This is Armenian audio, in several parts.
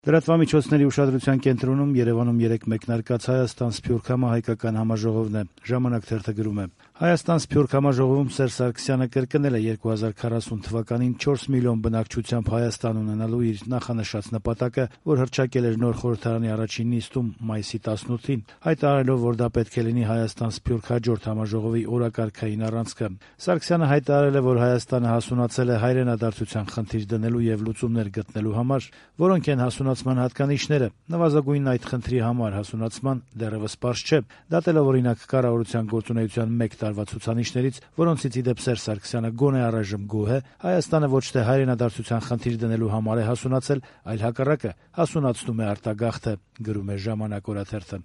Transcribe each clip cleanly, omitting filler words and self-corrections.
Լրատվամիջոցների ուշադրության կենտրոնում Երևանում 3 մեկնարկած Հայաստան-Սփյուռք համահայկական համաժողովն է։ Ժամանակ թերթը գրում է. Հայաստան-Սփյուռք համաժողովում Սերժ Սարգսյանը կրկնել է 2040 թվականին 4 միլիոն բնակչությամբ Հայաստան ունենալու իր նախանշած նպատակը, որ հռչակել էր նոր խորհրդարանի առաջին նիստում մայիսի 18-ին, հայտարարելով, որ դա պետք է լինի Հայաստան-Սփյուռք հաջորդ համաժողովի օրակարգային առանցքը։ Սարգսյանը հայտարարել է, որ Հայաստանը հասունացել է հայրենադարձության խնդիր դնելու եւ լուծումներ գտնելու համար, որոնք են հասունացման հատկանիշները։ Նվազագույնն այդ խնդրի համար հասունացման դեռևս պարզ չէ։ Դատելով օրինակ կառավարության գործունեության 1 տարվա ցուցանիշներից, որոնցից ի դեպ Սերժ Սարգսյանը գոնե առայժմ գոհ է, Հայաստանը ոչ թե հայրենադարձության խնդիր դնելու համար է հասունացել, այլ հակառակը հասունացնում է արտագաղթը, գրում է Ժամանակ օրաթերթը։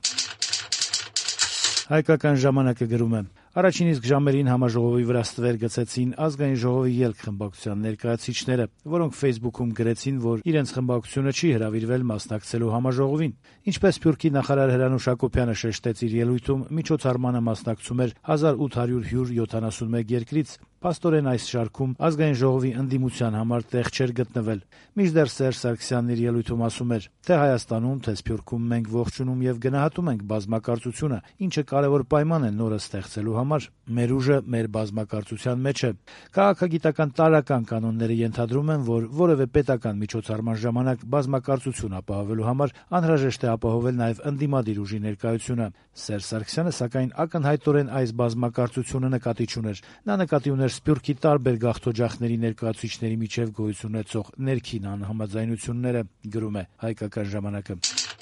Հայկական ժամանակը գրում է. Առաջին իսկ ժամերին համաժողովի վրա ստվեր գցեցին Ազգային ժողովի ելք խմբակցության ներկայացուցիչները, որոնք Facebook-ում գրեցին, որ իրենց խմբակցությունը չի հրավիրվել մասնակցելու համաժողովին։ Ինչպես Սփյուռքի նախարար Հրանուշ Հակոբյանը շեշտեց իր ելույթում, միջոցառմանը մասնակցում էր 1800 հյուր 71 երկրից։ Փաստորեն այս շարքում Ազգային ժողովի ընդդիմության համար տեղ չէր գտնվել։ Մինչդեռ Սերժ Սարգսյանն իր ելույթում ասում էր, թե Հայաստանում, թե Սփյուռքում մենք ողջունում եւ գնահատում ենք բազմակարծությունը, ինչը կարևոր պայման է նորը ստեղծելու համար։ Մեր ուժը մեր բազմակարծության մեջ է։ Քաղաքագիտական տարրական կանոնները ենթադրում են, որ որևէ պետական միջոցառման ժամանակ բազմակարծություն ապահովելու համար անհրաժեշտ է ապահովել նաեւ ընդդիմադիր ուժի ներկայությունը։ Սերժ Սարգսյանը սակայն ակնհայտորեն այս բազմակարծությունը նկատի չուներ։ Նա նկատի ուներ Սփյուռքի տարբեր գաղթօջախների ներկայացուցիչների միջև գոյություն ունեցող ներքին անհամաձայնությունները, գրում է Հայկական ժամանակը։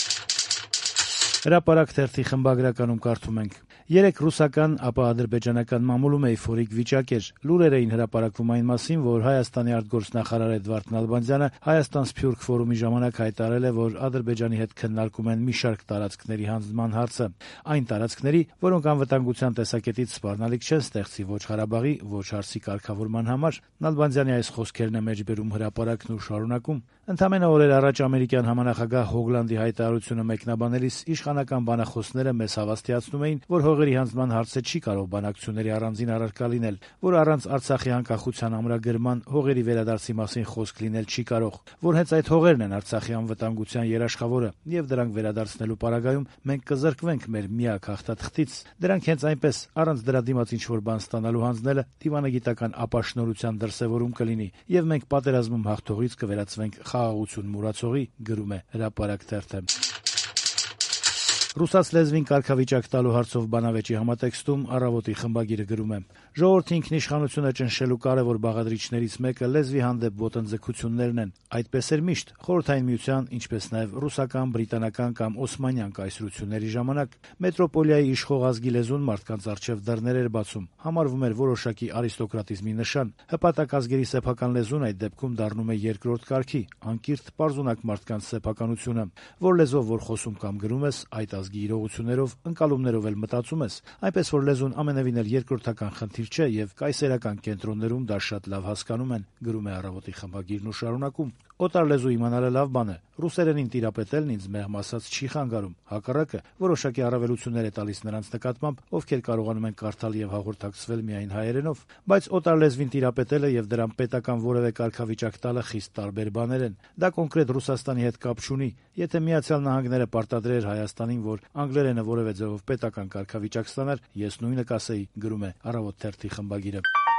Հրապարակ թերթի խմբագրականում կարդում ենք. 3 ռուսական, ապա ադրբեջանական մամուլում էյֆորիկ վիճակ էր։ Լուրեր էին հրապարակվում այն մասին, որ Հայաստանի արտգործնախարար Էդվարդ Նալբանդյանը Հայաստան-Սփյուռք ֆորումի ժամանակ հայտարարել է, որ Ադրբեջանի հետ քննարկում են մի շարք տարածքների հանձնման հարցը։ Այն տարածքների, որոնք անվտանգության տեսակետից սպառնալիք չեն ստեղծի ոչ Ղարաբաղի, ոչ Արցի կարգավորման համար։ Նալբանդյանի այս խոսքերն է մեջբերում հրապարակն ու շարունակում. Ընդամենը օրեր առաջ ամերիկյան համանախագահ Հոգլանդի հայտարարությունը մեկնաբանելիս իշխանական բանախոսները մեզ հավաստիացնում էին, որ հողերի հանձնման հարցը չի կարող բանակցությունների առանձին առարկա լինել, որ առանց Արցախի անկախության ամրագրման հողերի վերադարձի մասին խոսք լինել չի կարող, որ հենց այդ հողերն են Արցախի անվտանգության երաշխավորը, եւ դրանք վերադարձնելու պարագայում մենք կզրկվենք մեր միակ հաղթաթղթից։ Դրանք հենց այնպես առանց դրա դիմաց ինչ-որ բան ստանալու հանձնելը դիվանագիտական ապաշնորհության դրսևորում կլինի, եւ մենք պատերազմում հաղթողից կվերածվենք խաղաղություն մուրացողի, գրում է Հրապարակ թերթը։ Ռուսաց լեզվին կարգավիճակ տալու հարցով բանավեճի համատեքստում Առավոտի խմբագիրը գրում է. Ժողովրդի ինքնիշխանությունը ճնշելու կարևոր բաղադրիչներից մեկը լեզվի հանդեպ ոտնձգություններն են։ Այդպես էր միշտ Խորհրդային Միության, ինչպես նաև ռուսական, բրիտանական կամ օսմանյան կայսրությունների ժամանակ։ Մետրոպոլիայի իշխող ազգի լեզուն մարդկանց առջև դռներ էր բացում, համարվում էր որոշակի արիստոկրատիզմի նշան։ Հպատակ ազգերի սեփական լեզուն այդ դեպքում դառնում է երկրորդ կարգի, անկիրթ, պարզունակ մարդկանց սեփականությունը, որ լեզվով որ խոսում կամ գրում ես, այդ ազգի իրողություններով, ընկալումներով էլ մտածում ես, այնպես որ լեզուն ամենևին էլ երկրորդական խնդիր չէ եւ կայսերական կենտրոններում դա շատ լավ հասկանում են, գրում է Առավոտի խմբագիրն ու շարունակում. Օտար լեզու իմանալը լավ բան է։ Ռուսերենին տիրապետելն ինձ մեղմ ասած չի խանգարում։ Հակառակը, որոշակի առավելություններ է տալիս նրանց նկատմամբ, ովքեր կարողանում են կարդալ եւ հաղորդակցվել միայն հայերենով, բայց օտար լեզվին տիրապետելը եւ դրան պետական որևէ կարգավիճակ տալը խիստ տարբեր բաներ են։ Դա կոնկրետ Ռուսաստանի հետ կապ չունի։ Եթե Միացյալ Նահանգները պարտադրեր Հայաստանին, որ անգլերենը որևէ ձևով պետական կարգավիճակ ստանար, ես նույնը կասեի, գրում է Առավոտ թերթի խմբագիրը։